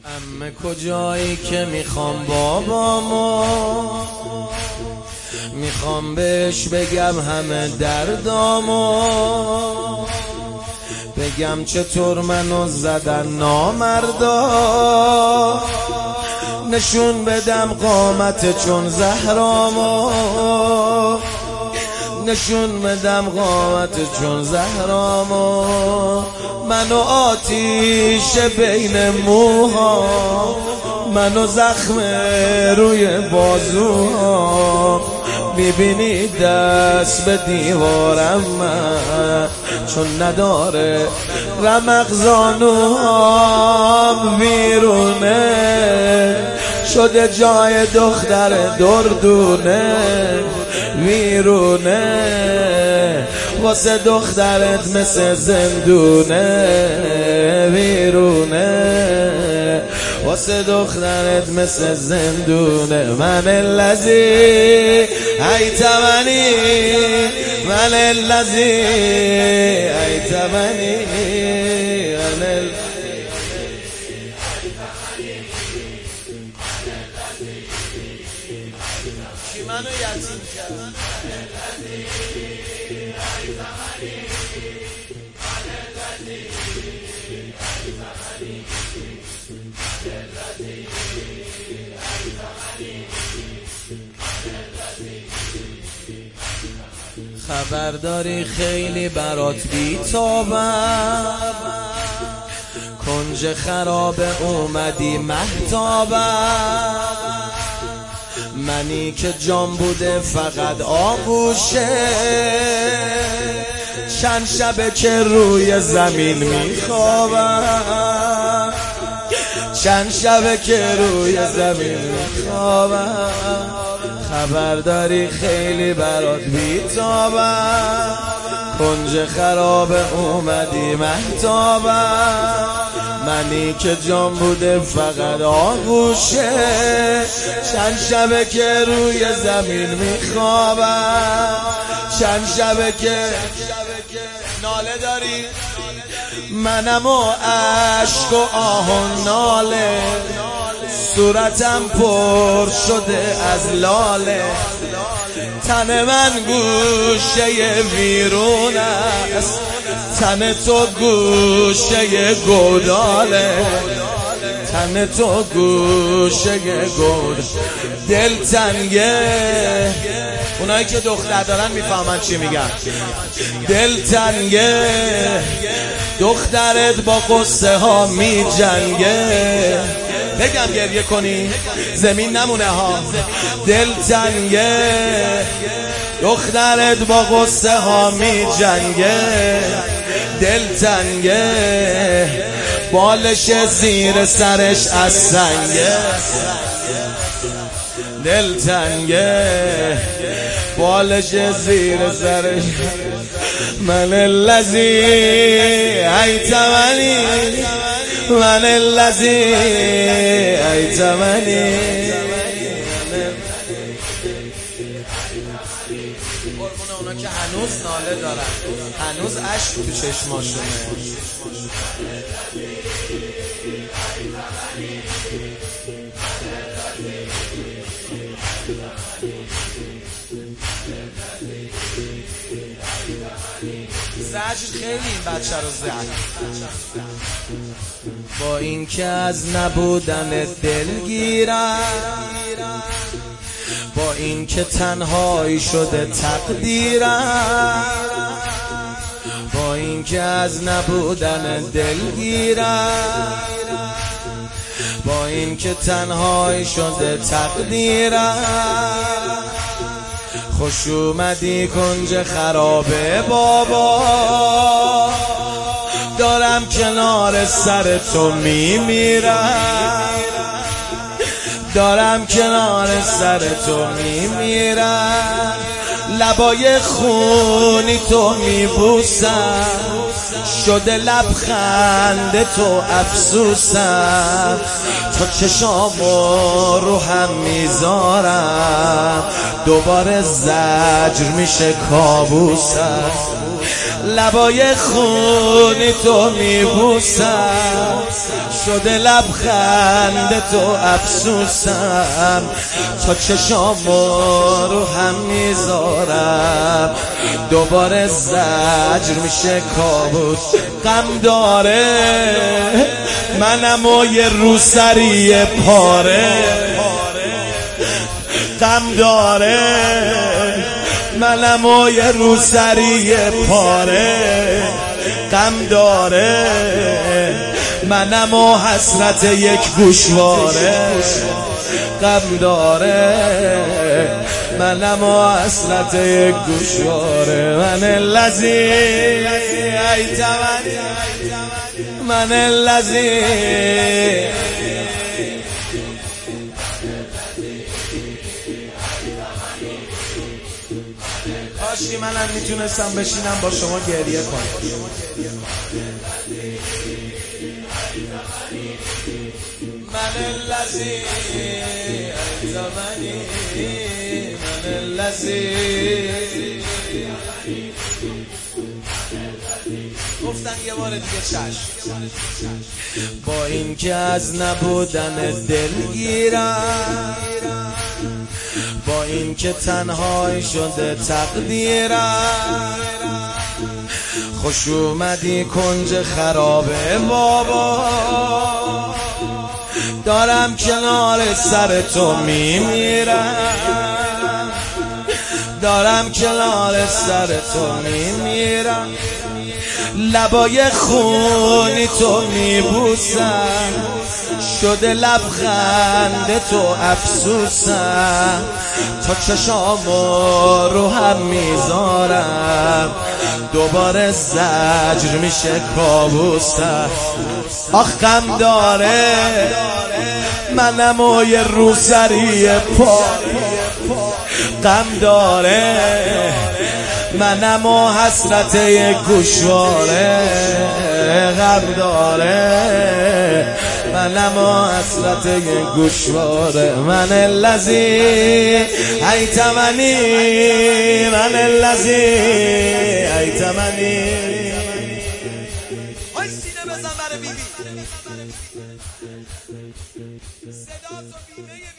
عمه کجایی که میخوام بابامو، میخوام بهش بگم همه دردامو، بگم چطور منو زدن نامردا، نشون بدم قامت چون زهرامو، نشون بدم قامت چون زهرامو. منو آتیش بین موها، منو زخم روی بازوها، میبینی دست به دیوارم من چون نداره رمق زانوهام، ویرونه شده جای دختر دردونه، ویرونه واسه دخترت مثل زندونه، ویرونه واسه دخترت مثل زندونه. من الذی ایتمنی، من الذی ایتمنی، من کی منو یتیم کرد؟ خبرداری خیلی برات بیتابم، کنج خراب اومدی مهتابم، منی که جان بوده فقط آغوشه، چند شبه که روی زمین میخوابم، چند شبه که روی زمین میخوابم. خبرداری خیلی برات بیتابم، کنج خراب اومدی مهتابم، منی که جان بوده فقط آغوشه، چند شبه که روی زمین میخوابم، چند شبه که ناله داری، منم و عشق و آه و ناله، صورتم پر شده از لاله، تن من گوشه ویرون است، تن تو گوشه گوداله، تن تو گوشه گود. دل تنگه، اونایی که دختر دارن میفهمن چی میگن. دل تنگه، دخترت با قصه ها می جنگه، بگم گریه کنی زمین نمونه ها. دل تنگه، دخترت با قصه ها می جنگه، دل تنگه، بالش زیر سرش از سنگه، دل تنگه، بالش زیر سرش. من الذی ایتمنی، من الذی ایتمنی. قربون اونا که هنوز ناله دارن، هنوز اشک تو چشماشونه. زجر خیلی این بچه رو زد، با این که از نبودن دلگیرم، با این که تنهایی شده تقدیرم، با این که از نبودن دلگیرم، با این که تنهایی شده تقدیرم. خوش اومدی کنج خرابه بابا، دارم کنار سر تو میمیرم، دارم کنار سر تو میمیرم، لبای خونی تو میبوسم، شده لبخند تو افسوسم، تا چشامو رو هم میذارم، دوباره زجر میشه کابوسم، لبای خونی تو میبوسم، شده لبخند تو افسوسم، تا چشامو رو هم میذارم، دوباره زجر میشه کابوس. غم داره منم و یه روسری پاره، غم داره منم و یه روسری پاره، غم داره منم و حسرت یک گوشواره، غم داره منم و حسرت یک گوشواره. من الذی ایتمنی، من الذی کاشکی منم میتونستم بشینم با شما گریه کنم. من الذی ایتمنی، من الذی. گفتن یه بار دیگه چشم. با این که از نبودن دلگیرم، با این که تنهای شده تقدیرم، خوش اومدی کنج خرابه بابا، دارم کنار سر تو میمیرم، دارم کنار سر تو میمیرم، لبای خونی تو میبوسم، شده لبخند تو افسوسم، تا چشامو رو هم میذارم، دوباره زجر میشه کابوسم. آخ غم داره منم و یه روسری پاره، غم داره منم و حسرت یک گوشواره، غم داره منم و حسرت یک گوشواره. من الذی ایتمنی، من الذی ایتمنی. آی سینه بزن برای بیبی، صدا تو بیمه